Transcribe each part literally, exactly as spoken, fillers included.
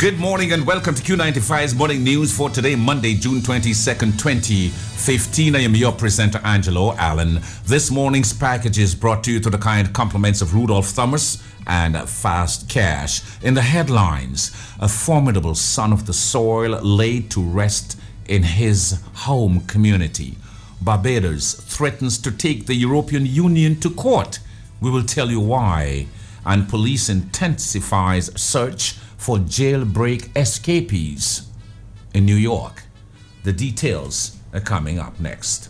Good morning and welcome to Q ninety-five's morning news for today, Monday, June twenty-second, twenty fifteen. I am your presenter, Angelo Allen. This morning's package is brought to you to the kind compliments of Rudolph Thomas and Fast Cash. In the headlines, a formidable son of the soil laid to rest in his home community. Barbados threatens to take the European Union to court. We will tell you why. And police intensifies search for jailbreak escapees in New York. The details are coming up next.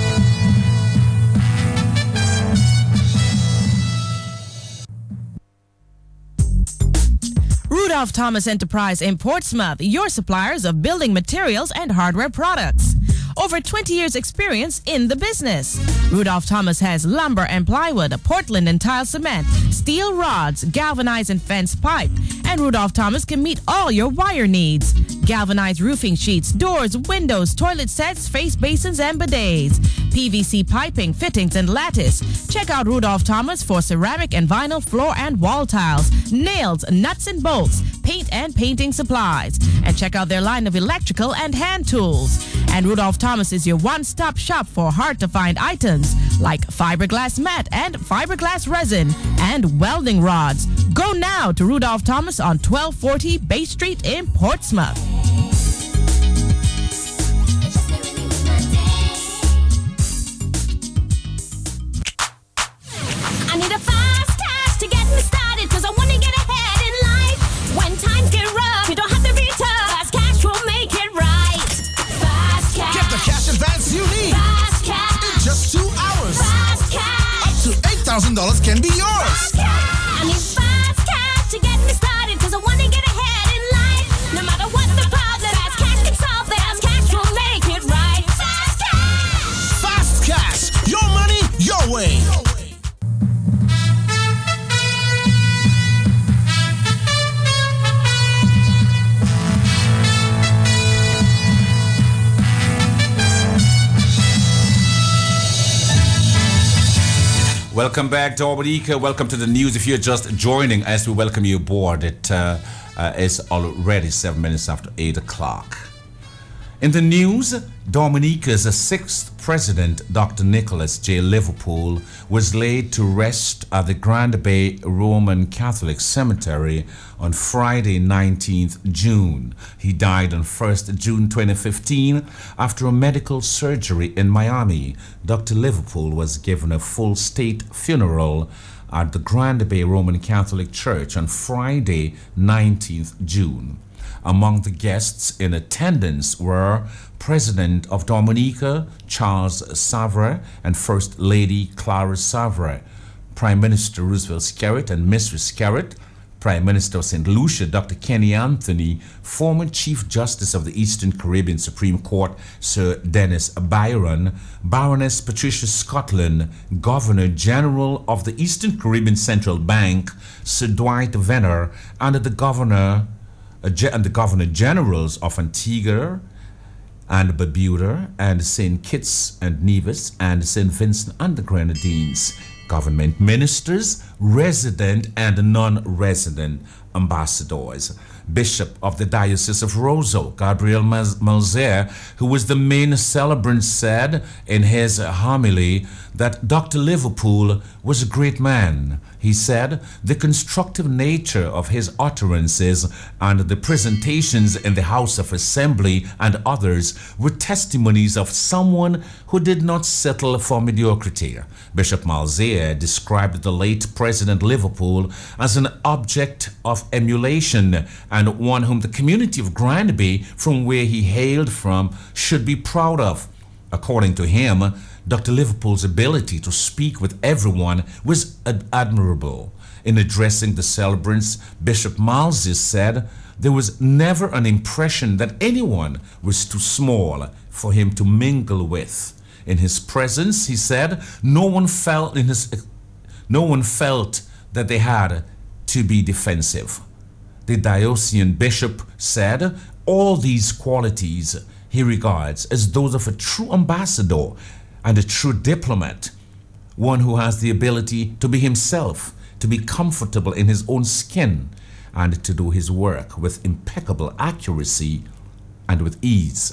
Rudolph Thomas Enterprise in Portsmouth, your suppliers of building materials and hardware products. Over twenty years experience in the business. Rudolph Thomas has lumber and plywood, Portland and tile cement, steel rods, galvanized and fence pipe. And Rudolph Thomas can meet all your wire needs. Galvanized roofing sheets, doors, windows, toilet sets, face basins and bidets. P V C piping, fittings and lattice. Check out Rudolph Thomas for ceramic and vinyl floor and wall tiles, nails, nuts and bolts, paint and painting supplies. And check out their line of electrical and hand tools. And Rudolph Thomas is your one-stop shop for hard-to-find items like fiberglass mat and fiberglass resin and welding rods. Go now to Rudolph Thomas on twelve forty Bay Street in Portsmouth. I need a fast cash to get me started, cause I want to get ahead in life. When times get rough, you don't have to be tough. Fast cash will make it right. Fast cash. Get the cash advance you need. Fast cash. In just two hours. Fast cash. Up to eight thousand dollars can be yours. Fast cash. I need fast cash to get me started, cause I want to get ahead in life. No matter what the problem, fast cash can solve it. Fast cash will make it right. Fast cash. Fast cash. Your money, your way. Welcome back, Dominica. Welcome to the news. If you're just joining us, we welcome you aboard. It uh, uh, is already seven minutes after eight o'clock. In the news, Dominica's sixth president, Doctor Nicholas J. Liverpool, was laid to rest at the Grand Bay Roman Catholic Cemetery on Friday, nineteenth June. He died on first June twenty fifteen after a medical surgery in Miami. Doctor Liverpool was given a full state funeral at the Grand Bay Roman Catholic Church on Friday, nineteenth June. Among the guests in attendance were President of Dominica, Charles Savre, and First Lady Clara Savre, Prime Minister Roosevelt Skerrit and Mistress Skerrit, Prime Minister of Saint Lucia, Doctor Kenny Anthony, former Chief Justice of the Eastern Caribbean Supreme Court, Sir Dennis Byron, Baroness Patricia Scotland, Governor General of the Eastern Caribbean Central Bank, Sir Dwight Venner, and the Governor and the Governor Generals of Antigua and Barbuda and Saint Kitts and Nevis and Saint Vincent and the Grenadines, government ministers, resident and non-resident ambassadors. Bishop of the Diocese of Roseau, Gabriel Malzer, who was the main celebrant, said in his homily that Doctor Liverpool was a great man. He said the constructive nature of his utterances and the presentations in the House of Assembly and others were testimonies of someone who did not settle for mediocrity. Bishop Malzer described the late President Liverpool as an object of emulation and one whom the community of Grand Bay, from where he hailed from, should be proud of. According to him, Doctor Liverpool's ability to speak with everyone was ad- admirable. In addressing the celebrants, Bishop Malzer said there was never an impression that anyone was too small for him to mingle with. In his presence, he said, no one felt in his, no one felt that they had to be defensive. The diocesan bishop said all these qualities he regards as those of a true ambassador and a true diplomat, one who has the ability to be himself, to be comfortable in his own skin, and to do his work with impeccable accuracy and with ease.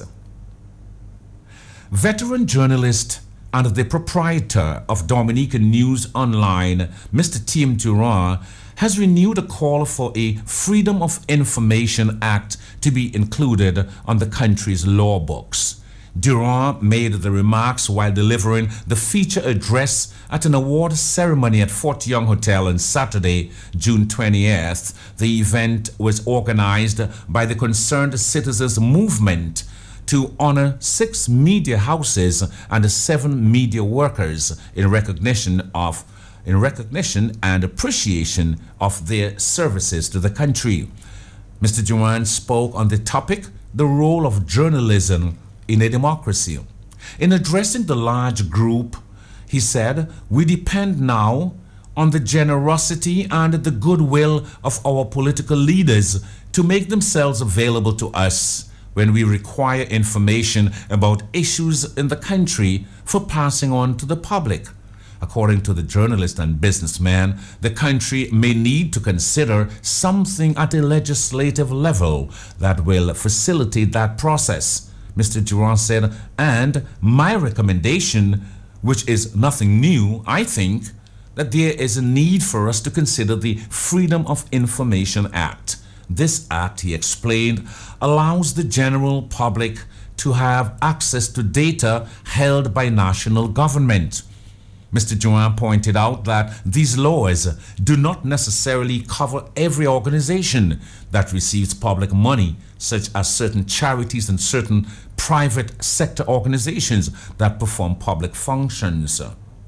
Veteran journalist and the proprietor of Dominican News Online, Mister Tim Durant, has renewed a call for a Freedom of Information Act to be included on the country's law books. Durant made the remarks while delivering the feature address at an award ceremony at Fort Young Hotel on Saturday, June twentieth. The event was organized by the Concerned Citizens Movement to honor six media houses and seven media workers in recognition of in recognition and appreciation of their services to the country. Mister Durant spoke on the topic, the role of journalism in a democracy. In addressing the large group, he said, "We depend now on the generosity and the goodwill of our political leaders to make themselves available to us when we require information about issues in the country for passing on to the public." According to the journalist and businessman, the country may need to consider something at a legislative level that will facilitate that process. Mister Durant said, and my recommendation, which is nothing new, I think, that there is a need for us to consider the Freedom of Information Act. This act, he explained, allows the general public to have access to data held by national government. Mister Durant pointed out that these laws do not necessarily cover every organization that receives public money, such as certain charities and certain private sector organizations that perform public functions.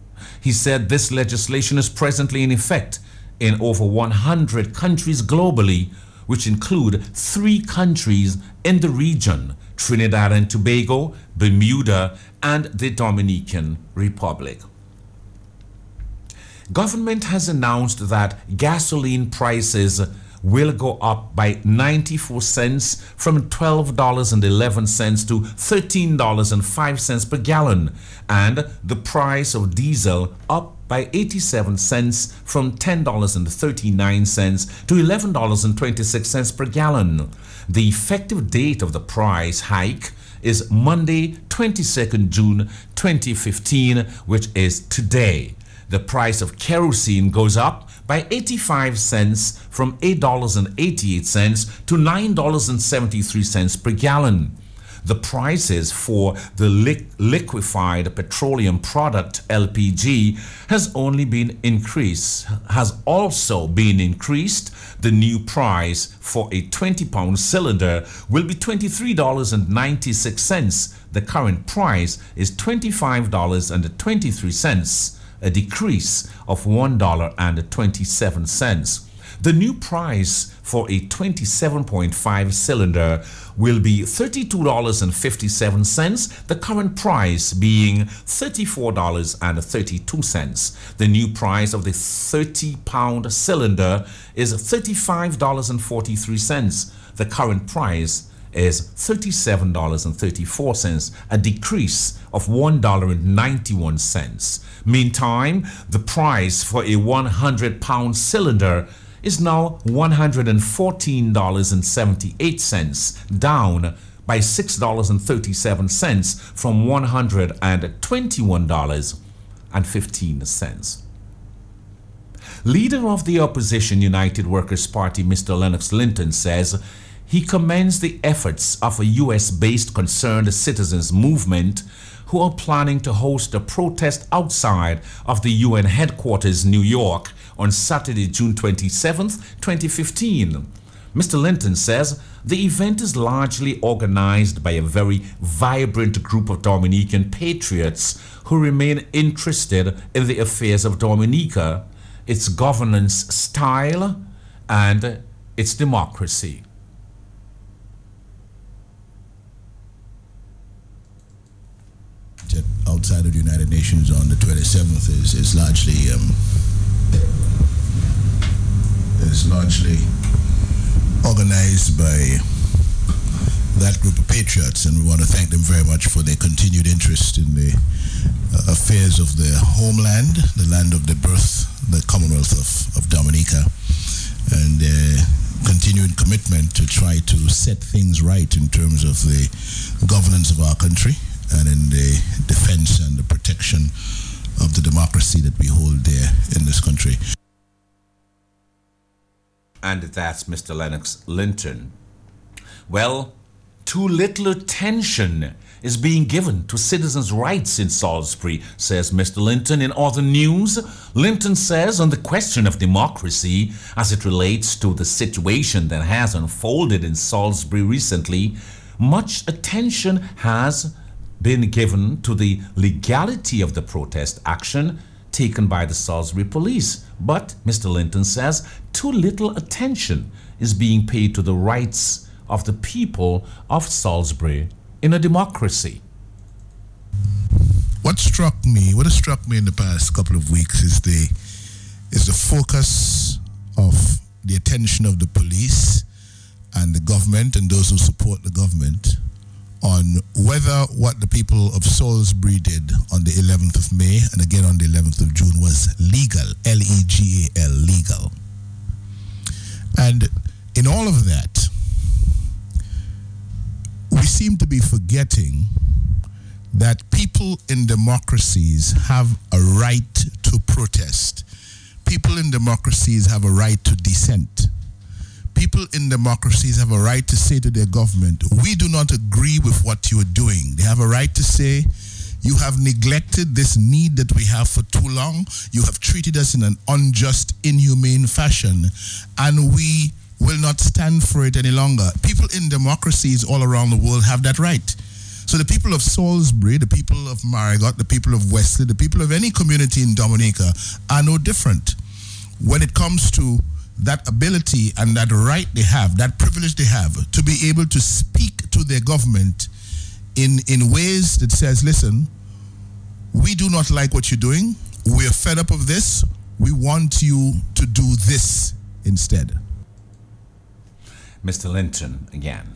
He said this legislation is presently in effect in over one hundred countries globally, which include three countries in the region, Trinidad and Tobago, Bermuda, and the Dominican Republic. Government has announced that gasoline prices will go up by ninety-four cents from twelve dollars and eleven cents to thirteen dollars and five cents per gallon, and the price of diesel up by eighty-seven cents from ten dollars and thirty-nine cents to eleven dollars and twenty-six cents per gallon. The effective date of the price hike is Monday, twenty-second June twenty fifteen, which is today. The price of kerosene goes up by eighty-five cents from eight dollars and eighty-eight cents to nine dollars and seventy-three cents per gallon. The prices for the li- liquefied petroleum product L P G has only been increased, has also been increased. The new price for a twenty pound cylinder will be twenty-three dollars and ninety-six cents. The current price is twenty-five dollars and twenty-three cents. A decrease of one dollar and twenty-seven cents. The new price for a twenty-seven point five cylinder will be thirty-two dollars and fifty-seven cents, the current price being thirty-four dollars and thirty-two cents. The new price of the thirty pound cylinder is thirty-five dollars and forty-three cents. The current price is thirty-seven dollars and thirty-four cents, a decrease of one dollar and ninety-one cents. Meantime, the price for a one hundred pound cylinder is now one hundred fourteen dollars and seventy-eight cents, down by six dollars and thirty-seven cents from one hundred twenty-one dollars and fifteen cents. Leader of the opposition United Workers' Party, Mister Lennox Linton, says he commends the efforts of a U S-based concerned citizens movement who are planning to host a protest outside of the U N headquarters, New York, on Saturday, June twenty-seventh, twenty fifteen. Mister Linton says the event is largely organized by a very vibrant group of Dominican patriots who remain interested in the affairs of Dominica, its governance style, and its democracy. Outside of the United Nations on the twenty-seventh is, is largely um, is largely organized by that group of patriots, and we want to thank them very much for their continued interest in the uh, affairs of their homeland, the land of the birth, the Commonwealth of, of Dominica, and uh, continuing commitment to try to set things right in terms of the governance of our country and in the defense and the protection of the democracy that we hold dear in this country. And that's Mister Lennox Linton. Well, too little attention is being given to citizens' rights in Salisbury, says Mister Linton. In other news, Linton says on the question of democracy as it relates to the situation that has unfolded in Salisbury recently, much attention has been given to the legality of the protest action taken by the Salisbury police. But, Mister Linton says, too little attention is being paid to the rights of the people of Salisbury in a democracy. What struck me, what has struck me in the past couple of weeks is the is the focus of the attention of the police and the government and those who support the government on whether what the people of Salisbury did on the eleventh of May and again on the eleventh of June was legal, L E G A L, legal. And in all of that, we seem to be forgetting that people in democracies have a right to protest. People in democracies have a right to dissent. People in democracies have a right to say to their government, we do not agree with what you are doing. They have a right to say, you have neglected this need that we have for too long. You have treated us in an unjust, inhumane fashion, and we will not stand for it any longer. People in democracies all around the world have that right. So the people of Salisbury, the people of Marigot, the people of Wesley, the people of any community in Dominica are no different. When it comes to that ability and that right they have, that privilege they have to be able to speak to their government in, in ways that says, listen, we do not like what you're doing. We are fed up of this. We want you to do this instead. Mister Linton again.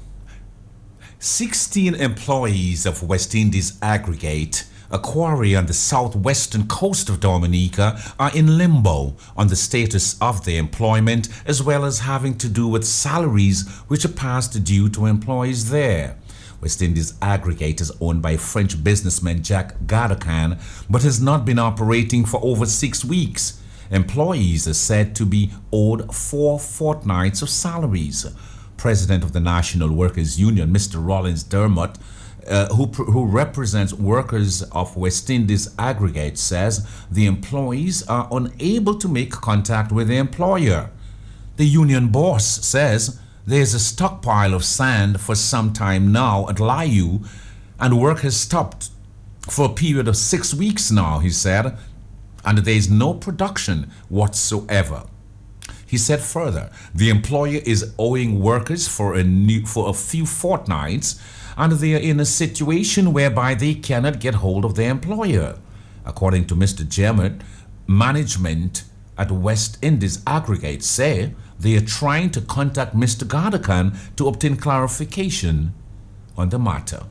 sixteen employees of West Indies Aggregate, a quarry on the southwestern coast of Dominica, are in limbo on the status of their employment, as well as having to do with salaries which are past due to employees there. West Indies Aggregate is owned by French businessman Jack Gadakan, but has not been operating for over six weeks. Employees are said to be owed four fortnights of salaries. President of the National Workers Union, Mister Rollins Dermott, uh, who, who represents workers of West Indies Aggregate, says the employees are unable to make contact with the employer. The union boss says there's a stockpile of sand for some time now at Layu, and work has stopped for a period of six weeks now, he said, and there's no production whatsoever. He said further, the employer is owing workers for a new, for a few fortnights, and they are in a situation whereby they cannot get hold of their employer. According to Mister Dermott, management at West Indies Aggregate say they are trying to contact Mister Gadakan to obtain clarification on the matter.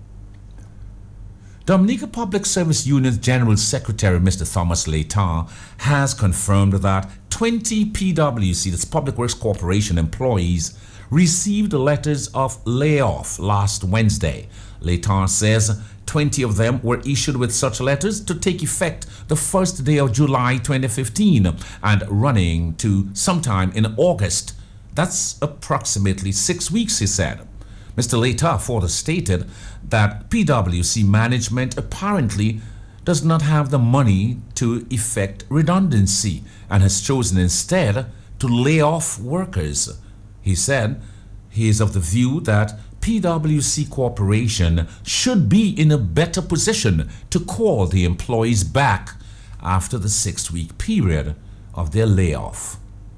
Dominica Public Service Union's General Secretary, Mister Thomas Leighton, has confirmed that twenty P W C, that's Public Works Corporation employees, received letters of layoff last Wednesday. Leighton says twenty of them were issued with such letters to take effect the first day of July twenty fifteen and running to sometime in August. That's approximately six weeks, he said. Mister Leighton further stated that P W C management apparently does not have the money to effect redundancy and has chosen instead to lay off workers. He said he is of the view that P W C Corporation should be in a better position to call the employees back after the six-week period of their layoff.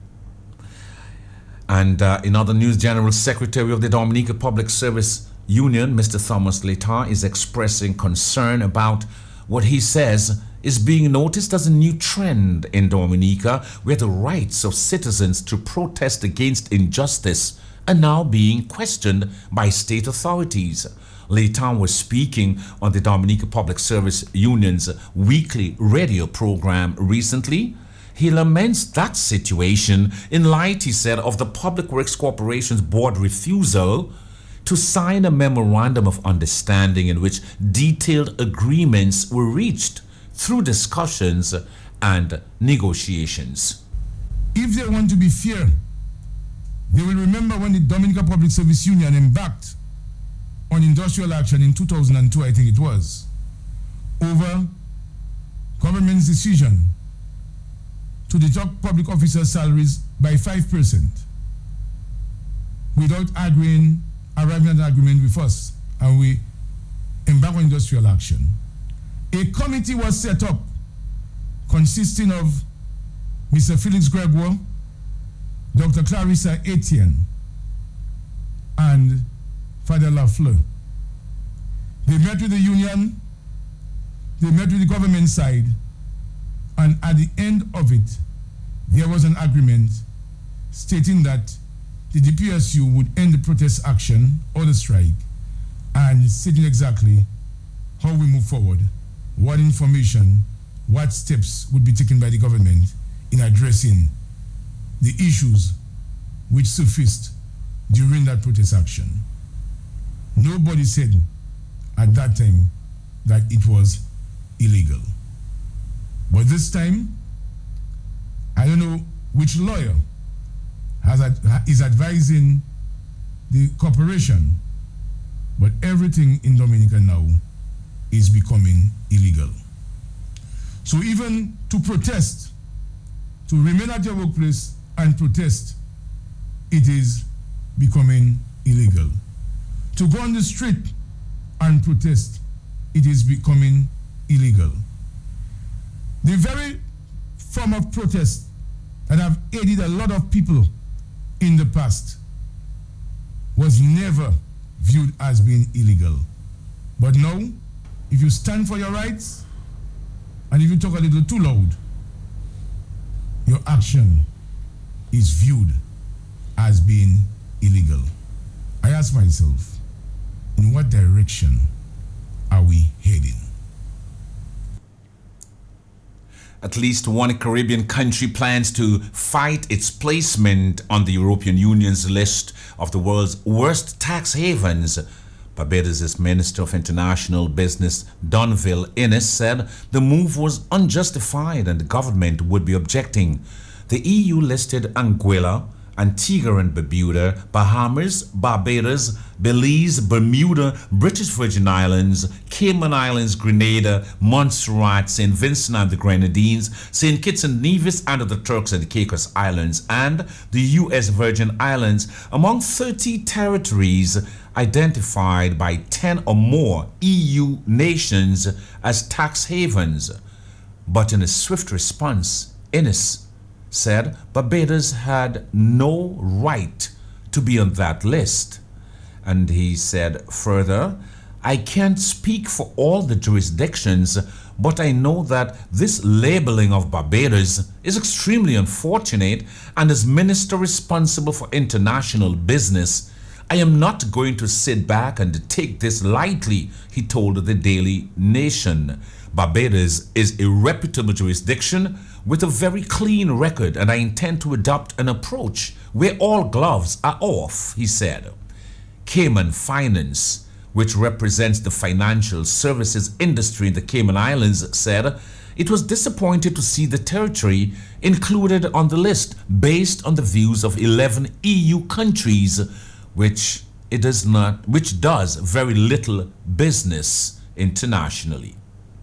And uh, in other news, General Secretary of the Dominica Public Service Union, Mister Thomas Leighton, is expressing concern about what he says is being noticed as a new trend in Dominica, where the rights of citizens to protest against injustice are now being questioned by state authorities. Leighton was speaking on the Dominica Public Service Union's weekly radio program recently. He laments that situation in light, he said, of the Public Works Corporation's board refusal to sign a memorandum of understanding in which detailed agreements were reached through discussions and negotiations. If they want to be fair, they will remember when the Dominica Public Service Union embarked on industrial action in two thousand two, I think it was, over government's decision to deduct public officers' salaries by five percent without agreeing, arriving at an agreement with us, and we embarked on industrial action. A committee was set up consisting of Mister Felix Gregoire, Doctor Clarissa Etienne, and Father Lafleur. They met with the union, they met with the government side, and at the end of it, there was an agreement stating that the D P S U would end the protest action or the strike, and stating exactly how we move forward, what information, what steps would be taken by the government in addressing the issues which surfaced during that protest action. Nobody said at that time that it was illegal. But this time, I don't know which lawyer has ad- is advising the corporation, but everything in Dominica now is becoming illegal. So even to protest, to remain at your workplace and protest, it is becoming illegal. To go on the street and protest, it is becoming illegal. The very form of protest that have aided a lot of people in the past was never viewed as being illegal. But now, if you stand for your rights, and if you talk a little too loud, your action is viewed as being illegal. I ask myself, in what direction are we heading? At least one Caribbean country plans to fight its placement on the European Union's list of the world's worst tax havens. Barbados' Minister of International Business, Donville Innes, said the move was unjustified and the government would be objecting. The E U listed Anguilla, Antigua and Barbuda, Bahamas, Barbados, Belize, Bermuda, British Virgin Islands, Cayman Islands, Grenada, Montserrat, Saint Vincent and the Grenadines, Saint Kitts and Nevis and the Turks and the Caicos Islands, and the U S Virgin Islands, among thirty territories identified by ten or more E U nations as tax havens. But in a swift response, Innes said Barbados had no right to be on that list. And he said further, I can't speak for all the jurisdictions, but I know that this labeling of Barbados is extremely unfortunate, and as minister responsible for international business, I am not going to sit back and take this lightly, he told the Daily Nation. Barbados is a reputable jurisdiction with a very clean record, and I intend to adopt an approach where all gloves are off, he said. Cayman Finance, which represents the financial services industry in the Cayman Islands, said it was disappointed to see the territory included on the list based on the views of eleven E U countries, which it does not, which does very little business internationally.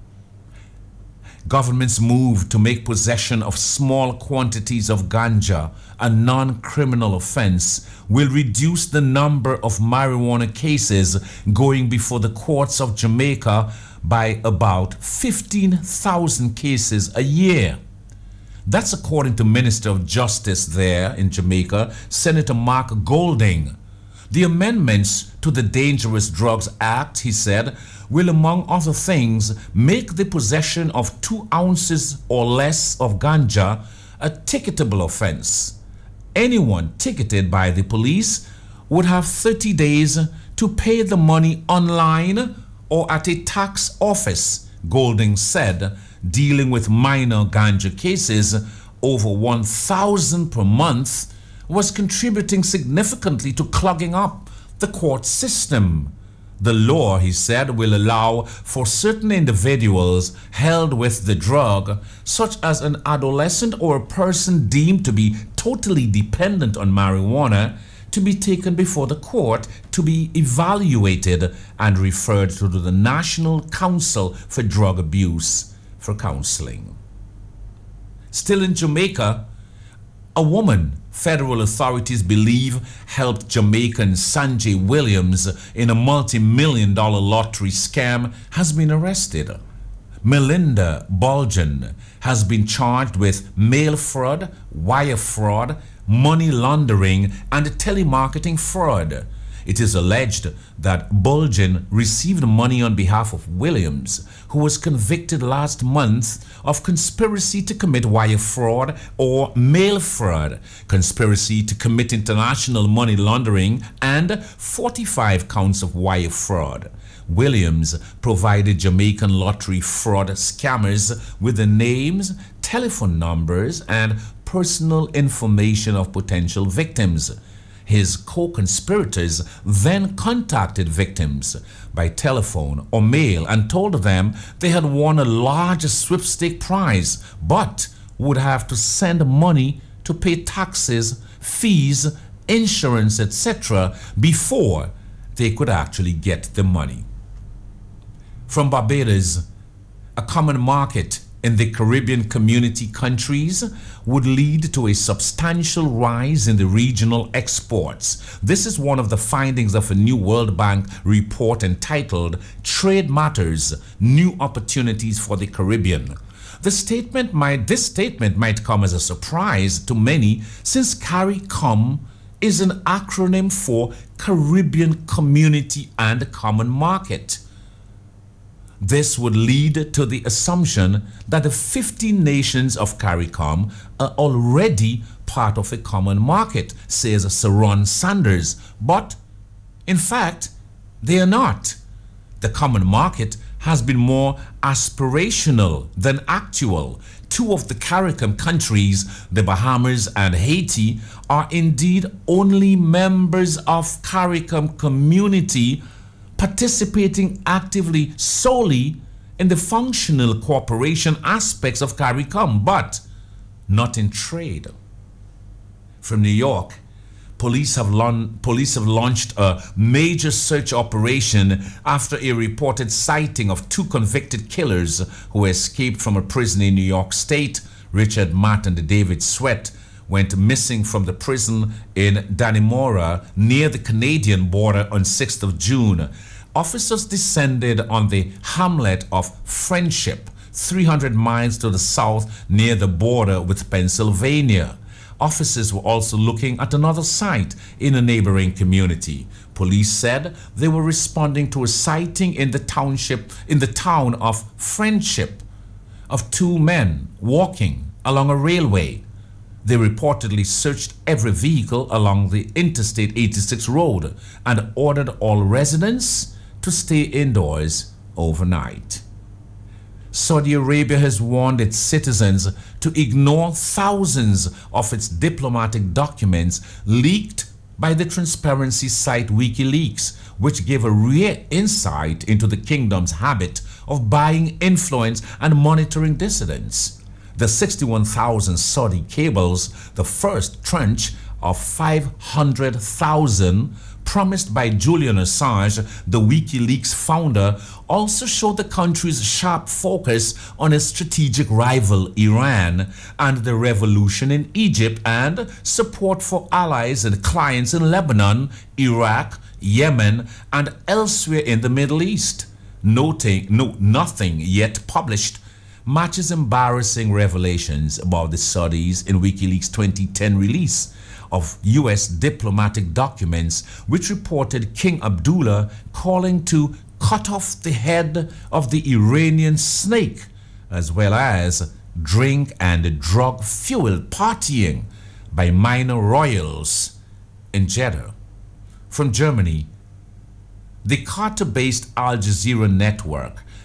Government's move to make possession of small quantities of ganja a non-criminal offense will reduce the number of marijuana cases going before the courts of Jamaica by about fifteen thousand cases a year. That's according to Minister of Justice there in Jamaica, Senator Mark Golding. The amendments to the Dangerous Drugs Act, he said, will, among other things, make the possession of two ounces or less of ganja a ticketable offense. Anyone ticketed by the police would have thirty days to pay the money online or at a tax office, Golding said, dealing with minor ganja cases over one thousand per month, was contributing significantly to clogging up the court system. The law, he said, will allow for certain individuals held with the drug, such as an adolescent or a person deemed to be totally dependent on marijuana, to be taken before the court to be evaluated and referred to the National Council for Drug Abuse for counseling. Still in Jamaica, a woman federal authorities believe helped Jamaican Sanjay Williams in a multi-million dollar lottery scam has been arrested. Melinda Bulgen has been charged with mail fraud, wire fraud, money laundering, and telemarketing fraud. It is alleged that Bulgen received money on behalf of Williams, who was convicted last month of conspiracy to commit wire fraud or mail fraud, conspiracy to commit international money laundering, and forty-five counts of wire fraud. Williams provided Jamaican lottery fraud scammers with the names, telephone numbers, and personal information of potential victims. His co-conspirators then contacted victims by telephone or mail and told them they had won a large sweepstake prize, but would have to send money to pay taxes, fees, insurance, et cetera before they could actually get the money. From Barbados, a common market in the Caribbean community countries would lead to a substantial rise in the regional exports. This is one of the findings of a new World Bank report entitled Trade Matters: New Opportunities for the Caribbean. The statement might, this statement might come as a surprise to many, since CARICOM is an acronym for Caribbean Community and Common Market. This would lead to the assumption that the fifteen nations of CARICOM are already part of a common market, says Sir Ron Sanders. But, in fact, they are not. The common market has been more aspirational than actual. Two of the CARICOM countries, the Bahamas and Haiti, are indeed only members of CARICOM community, participating actively solely in the functional cooperation aspects of CARICOM, but not in trade. From New York, police have, lon- police have launched a major search operation after a reported sighting of two convicted killers who escaped from a prison in New York State. Richard Matt and David Sweat went missing from the prison in Dannemora near the Canadian border on sixth of June. Officers descended on the hamlet of Friendship, three hundred miles to the south near the border with Pennsylvania. Officers were also looking at another site in a neighboring community. Police said they were responding to a sighting in the township, in the town of Friendship, of two men walking along a railway. They reportedly searched every vehicle along the Interstate eighty-six road and ordered all residents to stay indoors overnight. Saudi Arabia has warned its citizens to ignore thousands of its diplomatic documents leaked by the transparency site WikiLeaks, which gave a rare insight into the kingdom's habit of buying influence and monitoring dissidents. The sixty-one thousand Saudi cables, the first tranche of five hundred thousand promised by Julian Assange, the WikiLeaks founder, also showed the country's sharp focus on its strategic rival Iran and the revolution in Egypt, and support for allies and clients in Lebanon, Iraq, Yemen, and elsewhere in the Middle East. Noting, no, nothing yet published matches embarrassing revelations about the Saudis in WikiLeaks' twenty ten release of U S diplomatic documents, which reported King Abdullah calling to cut off the head of the Iranian snake, as well as drink and drug-fueled partying by minor royals in Jeddah. From Germany, the Qatar-based Al Jazeera network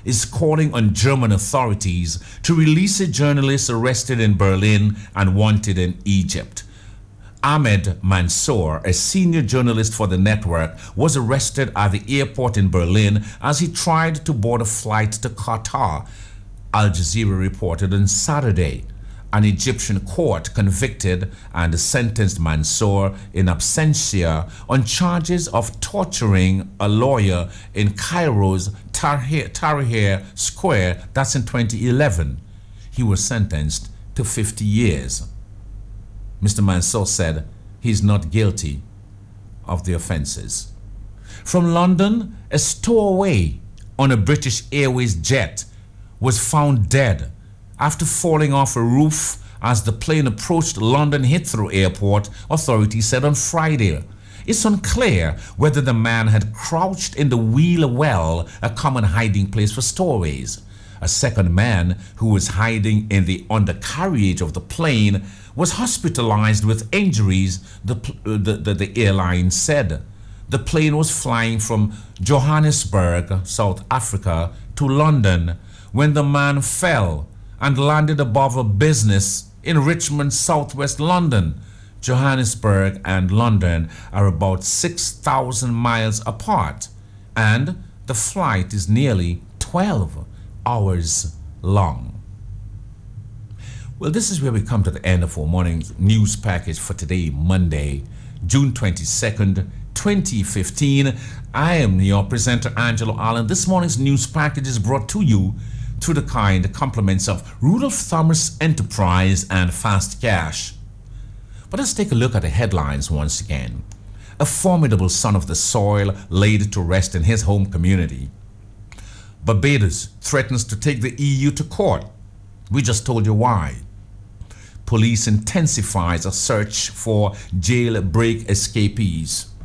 is calling on German authorities to release a journalist arrested in Berlin and wanted in Egypt. Ahmed Mansour, a senior journalist for the network, was arrested at the airport in Berlin as he tried to board a flight to Qatar. Al Jazeera reported on Saturday. An Egyptian court convicted and sentenced Mansour in absentia on charges of torturing a lawyer in Cairo's Tahrir, Tahrir Square. That's in twenty eleven. He was sentenced to fifty years. Mister Mansour said he's not guilty of the offenses. From London, a stowaway on a British Airways jet was found dead after falling off a roof as the plane approached London Heathrow Airport, authorities said on Friday. It's unclear whether the man had crouched in the wheel well, a common hiding place for stowaways. A second man who was hiding in the undercarriage of the plane was hospitalized with injuries, the, the, the, the airline said. The plane was flying from Johannesburg, South Africa, to London when the man fell and landed above a business in Richmond, southwest London. Johannesburg and London are about six thousand miles apart, and the flight is nearly twelve hours long. Well, this is where we come to the end of our morning news package for today, Monday, June twenty-second, twenty fifteen. I am your presenter, Angelo Allen. This morning's news package is brought to you through the kind compliments of Rudolph Thomas Enterprise and Fast Cash. But let's take a look at the headlines once again. A formidable son of the soil laid to rest in his home community. Barbados threatens to take the E U to court. We just told you why. Police intensifies a search for jailbreak escapees.